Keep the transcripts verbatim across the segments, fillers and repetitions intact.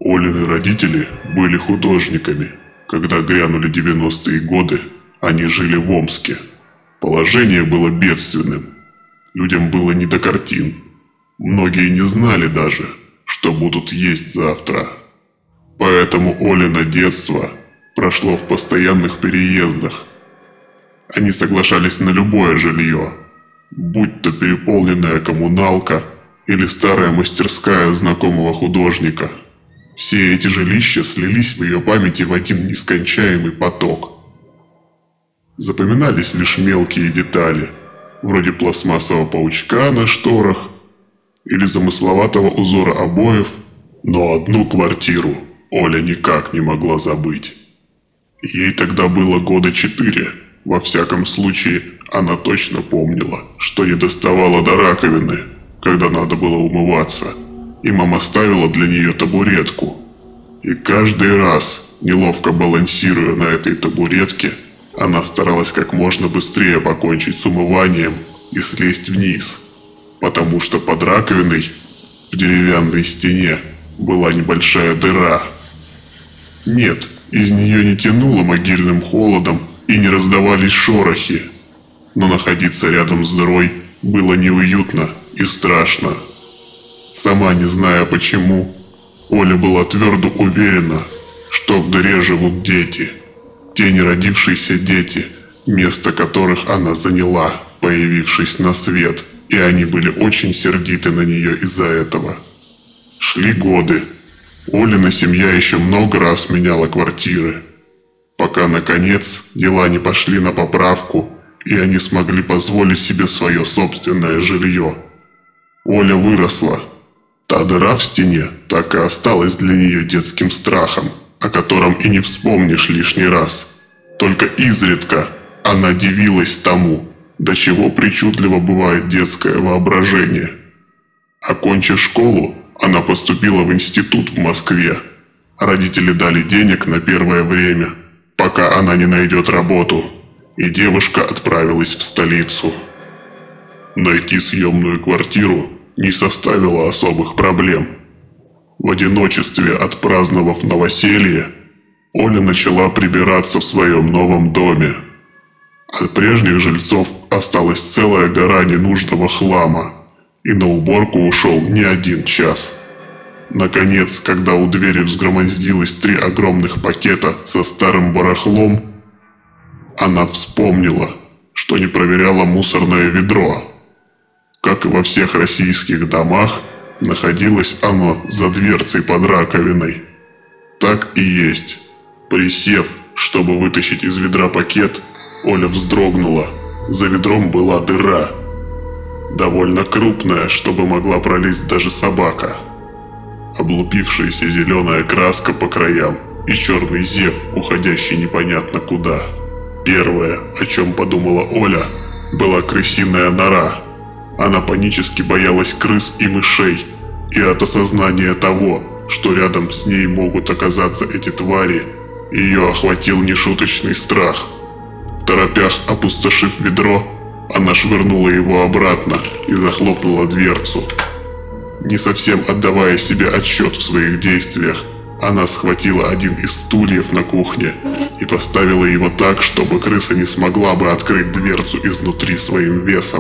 Олины родители были художниками. Когда грянули девяностые годы, они жили в Омске. Положение было бедственным. Людям было не до картин. Многие не знали даже, что будут есть завтра. Поэтому Олино детство прошло в постоянных переездах. Они соглашались на любое жилье, будь то переполненная коммуналка или старая мастерская знакомого художника. Все эти жилища слились в ее памяти в один нескончаемый поток. Запоминались лишь мелкие детали, вроде пластмассового паучка на шторах или замысловатого узора обоев, но одну квартиру Оля никак не могла забыть. Ей тогда было года четыре. Во всяком случае, она точно помнила, что не доставала до раковины, когда надо было умываться, и мама ставила для нее табуретку. И каждый раз, неловко балансируя на этой табуретке, она старалась как можно быстрее покончить с умыванием и слезть вниз, потому что под раковиной в деревянной стене была небольшая дыра. Нет, из нее не тянуло могильным холодом и не раздавались шорохи, но находиться рядом с дырой было неуютно и страшно. Сама не зная почему, Оля была твердо уверена, что в дыре живут дети. Те неродившиеся дети, место которых она заняла, появившись на свет, и они были очень сердиты на нее из-за этого. Шли годы. Олина семья еще много раз меняла квартиры, пока, наконец, дела не пошли на поправку, и они смогли позволить себе свое собственное жилье. Оля выросла. Та дыра в стене так и осталась для нее детским страхом, о котором и не вспомнишь лишний раз. Только изредка она дивилась тому, до чего причудливо бывает детское воображение. Окончив школу, она поступила в институт в Москве. Родители дали денег на первое время, пока она не найдет работу, и девушка отправилась в столицу. Найти съемную квартиру не составило особых проблем. В одиночестве, отпраздновав новоселье, Оля начала прибираться в своем новом доме. От прежних жильцов осталась целая гора ненужного хлама, и на уборку ушел не один час. Наконец, когда у двери взгромоздилось три огромных пакета со старым барахлом, она вспомнила, что не проверяла мусорное ведро. Как и во всех российских домах, находилось оно за дверцей под раковиной. Так и есть. Присев, чтобы вытащить из ведра пакет, Оля вздрогнула. За ведром была дыра. Довольно крупная, чтобы могла пролезть даже собака. Облупившаяся зеленая краска по краям и черный зев, уходящий непонятно куда. Первое, о чем подумала Оля, была крысиная нора. Она панически боялась крыс и мышей, и от осознания того, что рядом с ней могут оказаться эти твари, ее охватил нешуточный страх. В торопях опустошив ведро, она швырнула его обратно и захлопнула дверцу. Не совсем отдавая себе отчет в своих действиях, она схватила один из стульев на кухне и поставила его так, чтобы крыса не смогла бы открыть дверцу изнутри своим весом.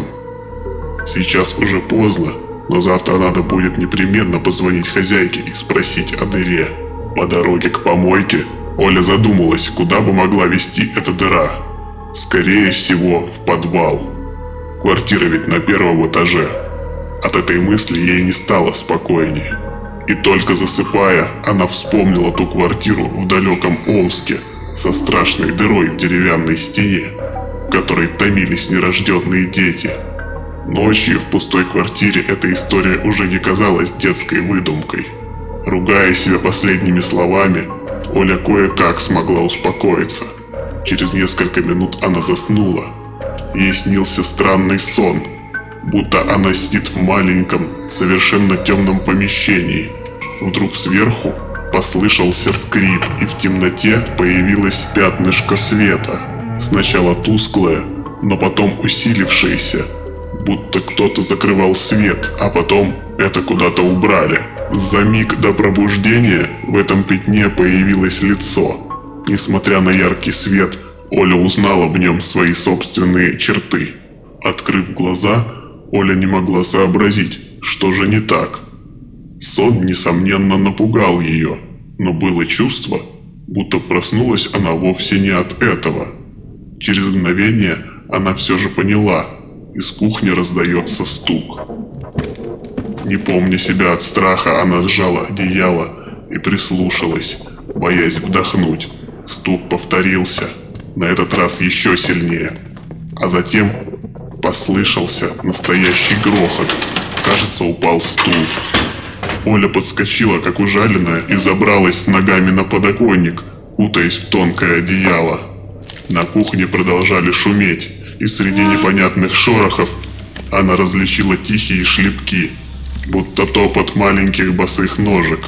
Сейчас уже поздно, но завтра надо будет непременно позвонить хозяйке и спросить о дыре. По дороге к помойке Оля задумалась, куда бы могла вести эта дыра. Скорее всего, в подвал. Квартира ведь на первом этаже. От этой мысли ей не стало спокойнее. И только засыпая, она вспомнила ту квартиру в далеком Омске со страшной дырой в деревянной стене, в которой томились нерожденные дети. Ночью в пустой квартире эта история уже не казалась детской выдумкой. Ругая себя последними словами, Оля кое-как смогла успокоиться. Через несколько минут она заснула. Ей снился странный сон, будто она сидит в маленьком, совершенно темном помещении. Вдруг сверху послышался скрип, и в темноте появилось пятнышко света. Сначала тусклое, но потом усилившееся, будто кто-то закрывал свет, а потом это куда-то убрали. За миг до пробуждения в этом пятне появилось лицо. Несмотря на яркий свет, Оля узнала в нем свои собственные черты. Открыв глаза, Оля не могла сообразить, что же не так. Сон, несомненно, напугал ее, но было чувство, будто проснулась она вовсе не от этого. Через мгновение она все же поняла, из кухни раздается стук. Не помня себя от страха, она сжала одеяло и прислушалась, боясь вдохнуть. Стук повторился, на этот раз еще сильнее. А затем послышался настоящий грохот. Кажется, упал стул. Оля подскочила, как ужаленная, и забралась с ногами на подоконник, кутаясь в тонкое одеяло. На кухне продолжали шуметь, и среди непонятных шорохов она различила тихие шлепки, будто топот маленьких босых ножек.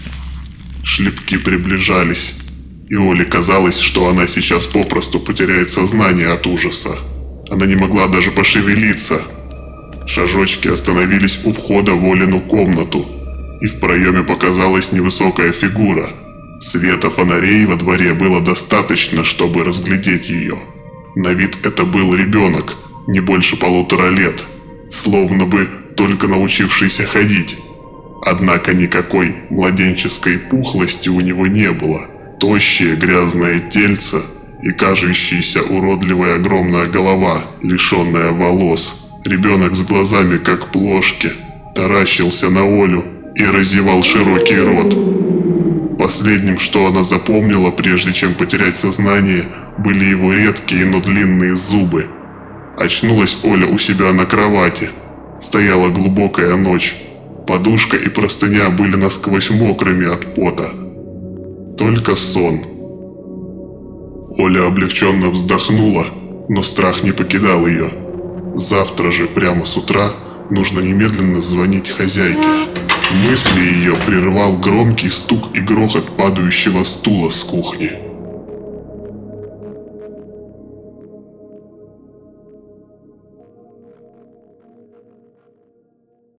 Шлепки приближались, и Оле казалось, что она сейчас попросту потеряет сознание от ужаса. Она не могла даже пошевелиться. Шажочки остановились у входа в Олину комнату, и в проеме показалась невысокая фигура. Света фонарей во дворе было достаточно, чтобы разглядеть ее. На вид это был ребенок, не больше полутора лет, словно бы только научившийся ходить. Однако никакой младенческой пухлости у него не было. Тощее грязное тельце и кажущаяся уродливая огромная голова, лишенная волос. Ребенок с глазами как плошки таращился на Олю и разевал широкий рот. Последним, что она запомнила, прежде чем потерять сознание, были его редкие, но длинные зубы. Очнулась Оля у себя на кровати. Стояла глубокая ночь. Подушка и простыня были насквозь мокрыми от пота. Только сон. Оля облегченно вздохнула, но страх не покидал ее. Завтра же, прямо с утра, нужно немедленно звонить хозяйке. Мысли ее прервал громкий стук и грохот падающего стула с кухни.